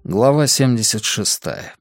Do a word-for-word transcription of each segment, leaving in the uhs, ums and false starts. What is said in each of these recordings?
Глава семьдесят шестая.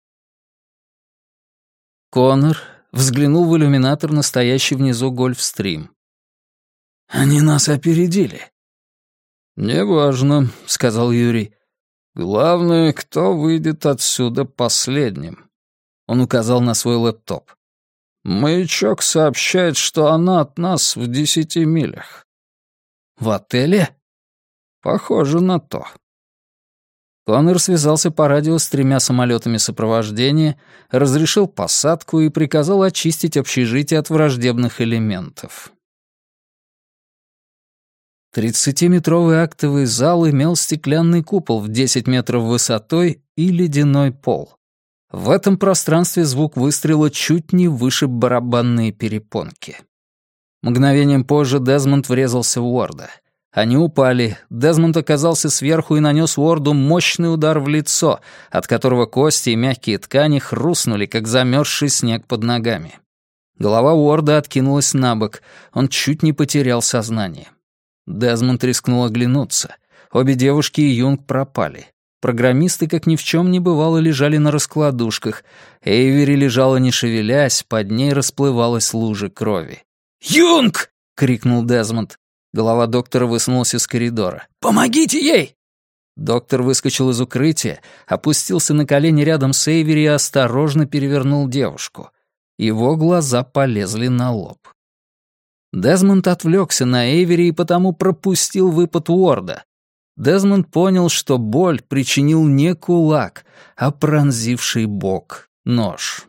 Коннор взглянул в иллюминатор на стоящий внизу Гольфстрим. «Они нас опередили». «Неважно», — сказал Юрий. «Главное, кто выйдет отсюда последним». Он указал на свой лэптоп. «Маячок сообщает, что она от нас в десяти милях». «В отеле?» «Похоже на то». Коннор связался по радио с тремя самолетами сопровождения, разрешил посадку и приказал очистить общежитие от враждебных элементов. Тридцатиметровый актовый зал имел стеклянный купол в десять метров высотой и ледяной пол. В этом пространстве звук выстрела чуть не вышиб барабанные перепонки. Мгновением позже Дезмонд врезался в Уорда. Они упали, Дезмонд оказался сверху и нанес Уорду мощный удар в лицо, от которого кости и мягкие ткани хрустнули, как замерзший снег под ногами. Голова Уорда откинулась на бок, он чуть не потерял сознание. Дезмонд рискнул оглянуться. Обе девушки и Юнг пропали. Программисты, как ни в чем не бывало, лежали на раскладушках. Эйвери лежала не шевелясь, под ней расплывалась лужа крови. «Юнг!» — крикнул Дезмонд. Голова доктора высунулась из коридора. «Помогите ей!» Доктор выскочил из укрытия, опустился на колени рядом с Эйвери и осторожно перевернул девушку. Его глаза полезли на лоб. Дезмонд отвлекся на Эйвери и потому пропустил выпад Уорда. Дезмонд понял, что боль причинил не кулак, а пронзивший бок нож.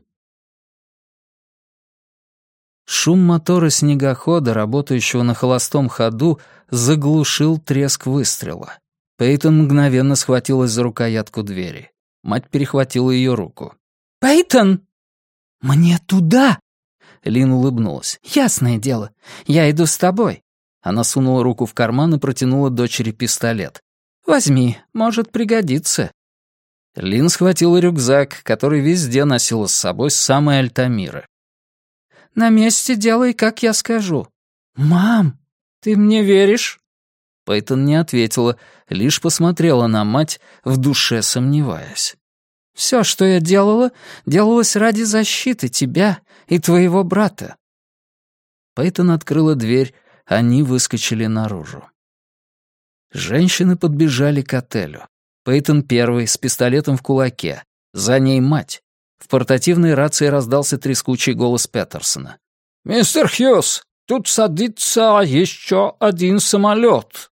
Шум мотора снегохода, работающего на холостом ходу, заглушил треск выстрела. Пейтон мгновенно схватилась за рукоятку двери. Мать перехватила ее руку. «Пейтон!» «Мне туда!» Лин улыбнулась. «Ясное дело. Я иду с тобой». Она сунула руку в карман и протянула дочери пистолет. «Возьми, может пригодиться». Лин схватила рюкзак, который везде носила с собой с самой Альтамиры. «На месте делай, как я скажу». «Мам, ты мне веришь?» Пейтон не ответила, лишь посмотрела на мать, в душе сомневаясь. «Все, что я делала, делалось ради защиты тебя и твоего брата». Пейтон открыла дверь, они выскочили наружу. Женщины подбежали к отелю. Пейтон первый, с пистолетом в кулаке. За ней мать. В портативной рации раздался трескучий голос Петерсона. «Мистер Хьюз, тут садится еще один самолет».